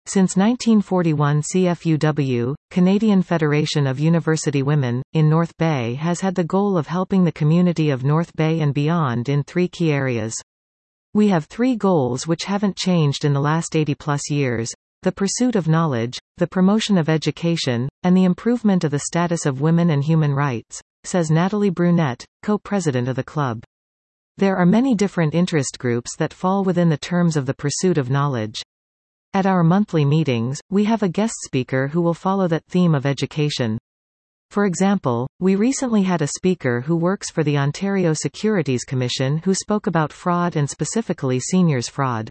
Since 1941, CFUW, Canadian Federation of University Women, in North Bay has had the goal of helping the community of North Bay and beyond in 3 key areas. We have 3 goals which haven't changed in the last 80-plus years: the pursuit of knowledge, the promotion of education, and the improvement of the status of women and human rights, says Natalie Brunette, co-president of the club. There are many different interest groups that fall within the terms of the pursuit of knowledge. At our monthly meetings, we have a guest speaker who will follow that theme of education. For example, we recently had a speaker who works for the Ontario Securities Commission who spoke about fraud and specifically seniors fraud.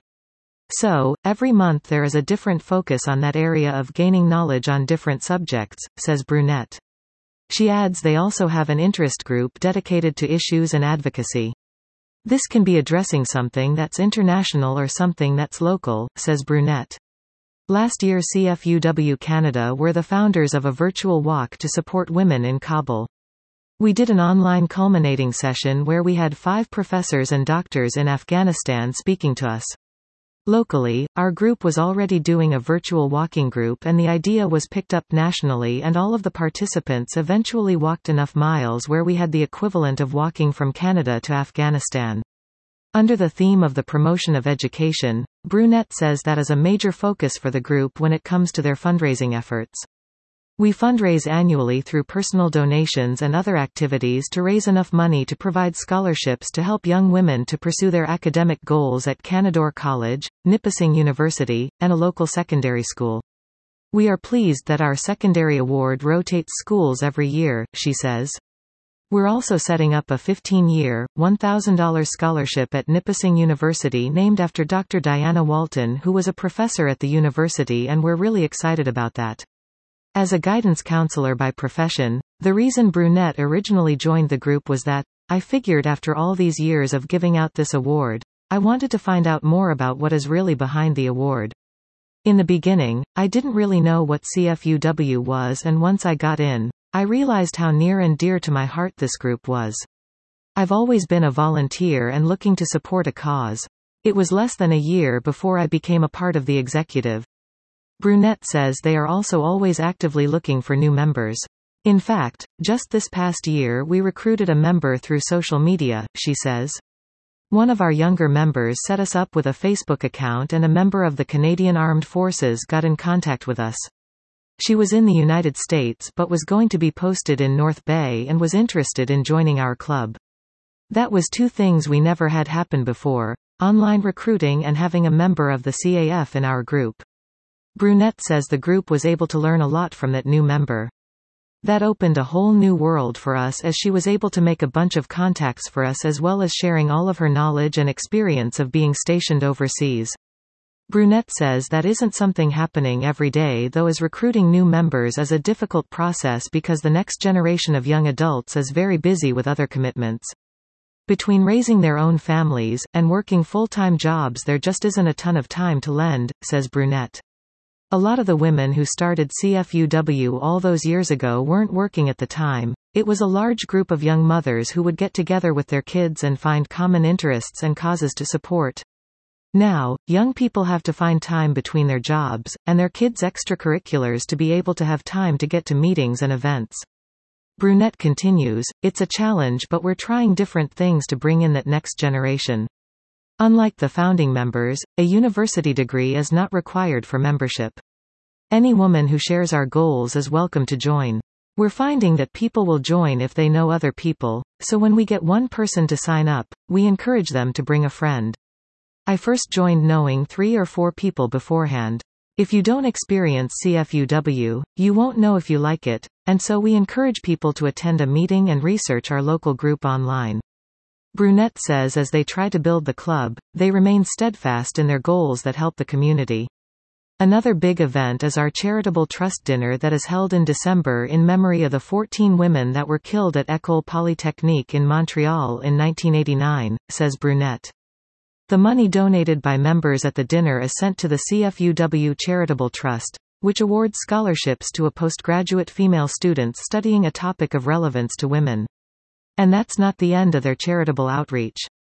So, every month there is a different focus on that area of gaining knowledge on different subjects, says Brunette. She adds they also have an interest group dedicated to issues and advocacy. This can be addressing something that's international or something that's local, says Brunette. Last year CFUW Canada were the founders of a virtual walk to support women in Kabul. We did an online culminating session where we had 5 professors and doctors in Afghanistan speaking to us. Locally, our group was already doing a virtual walking group and the idea was picked up nationally and all of the participants eventually walked enough miles where we had the equivalent of walking from Canada to Afghanistan. Under the theme of the promotion of education, Brunette says that is a major focus for the group when it comes to their fundraising efforts. We fundraise annually through personal donations and other activities to raise enough money to provide scholarships to help young women to pursue their academic goals at Canadore College, Nipissing University, and a local secondary school. We are pleased that our secondary award rotates schools every year, she says. We're also setting up a 15-year, $1,000 scholarship at Nipissing University named after Dr. Diana Walton, who was a professor at the university, and we're really excited about that. As a guidance counselor by profession, the reason Brunette originally joined the group was that, I figured after all these years of giving out this award, I wanted to find out more about what is really behind the award. In the beginning, I didn't really know what CFUW was, and once I got in, I realized how near and dear to my heart this group was. I've always been a volunteer and looking to support a cause. It was less than a year before I became a part of the executive. Brunette says they are also always actively looking for new members. In fact, just this past year we recruited a member through social media, she says. One of our younger members set us up with a Facebook account and a member of the Canadian Armed Forces got in contact with us. She was in the United States but was going to be posted in North Bay and was interested in joining our club. That was 2 things we never had happen before: online recruiting and having a member of the CAF in our group. Brunette says the group was able to learn a lot from that new member. That opened a whole new world for us as she was able to make a bunch of contacts for us as well as sharing all of her knowledge and experience of being stationed overseas. Brunette says that isn't something happening every day though, as recruiting new members is a difficult process because the next generation of young adults is very busy with other commitments. Between raising their own families and working full-time jobs there just isn't a ton of time to lend, says Brunette. A lot of the women who started CFUW all those years ago weren't working at the time. It was a large group of young mothers who would get together with their kids and find common interests and causes to support. Now, young people have to find time between their jobs and their kids' extracurriculars to be able to have time to get to meetings and events. Brunette continues, it's a challenge but we're trying different things to bring in that next generation. Unlike the founding members, a university degree is not required for membership. Any woman who shares our goals is welcome to join. We're finding that people will join if they know other people, so when we get one person to sign up, we encourage them to bring a friend. I first joined knowing 3 or 4 people beforehand. If you don't experience CFUW, you won't know if you like it, and so we encourage people to attend a meeting and research our local group online. Brunette says as they try to build the club, they remain steadfast in their goals that help the community. Another big event is our charitable trust dinner that is held in December in memory of the 14 women that were killed at École Polytechnique in Montreal in 1989, says Brunette. The money donated by members at the dinner is sent to the CFUW Charitable Trust, which awards scholarships to a postgraduate female students studying a topic of relevance to women. And that's not the end of their charitable outreach.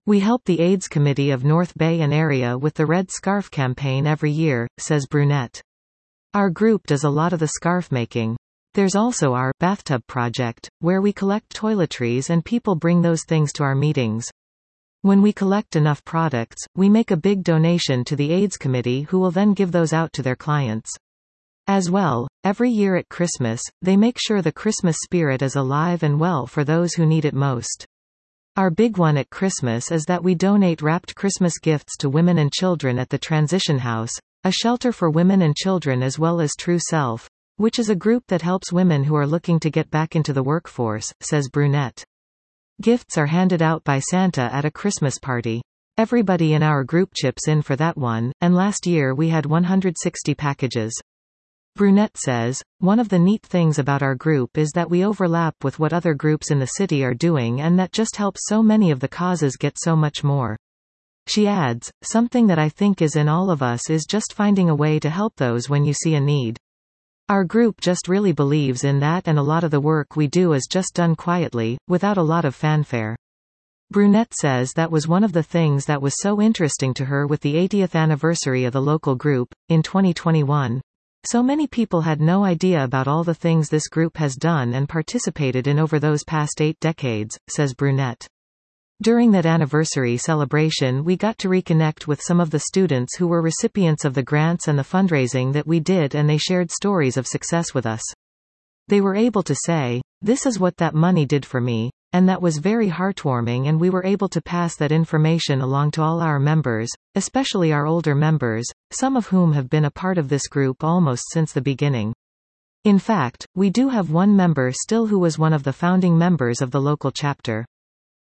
We help the AIDS Committee of North Bay and area with the Red Scarf campaign every year, says Brunette. Our group does a lot of the scarf making. There's also our bathtub project, where we collect toiletries and people bring those things to our meetings. When we collect enough products, we make a big donation to the AIDS Committee, who will then give those out to their clients. As well, every year at Christmas, they make sure the Christmas spirit is alive and well for those who need it most. Our big one at Christmas is that we donate wrapped Christmas gifts to women and children at the Transition House, a shelter for women and children, as well as True Self, which is a group that helps women who are looking to get back into the workforce, says Brunette. Gifts are handed out by Santa at a Christmas party. Everybody in our group chips in for that one, and last year we had 160 packages. Brunette says, one of the neat things about our group is that we overlap with what other groups in the city are doing, and that just helps so many of the causes get so much more. She adds, something that I think is in all of us is just finding a way to help those when you see a need. Our group just really believes in that, and a lot of the work we do is just done quietly, without a lot of fanfare. Brunette says that was one of the things that was so interesting to her with the 80th anniversary of the local group, in 2021. So many people had no idea about all the things this group has done and participated in over those past 8 decades, says Brunette. During that anniversary celebration, we got to reconnect with some of the students who were recipients of the grants and the fundraising that we did, and they shared stories of success with us. They were able to say, "This is what that money did for me," and that was very heartwarming, and we were able to pass that information along to all our members, especially our older members, some of whom have been a part of this group almost since the beginning. In fact, we do have one member still who was one of the founding members of the local chapter.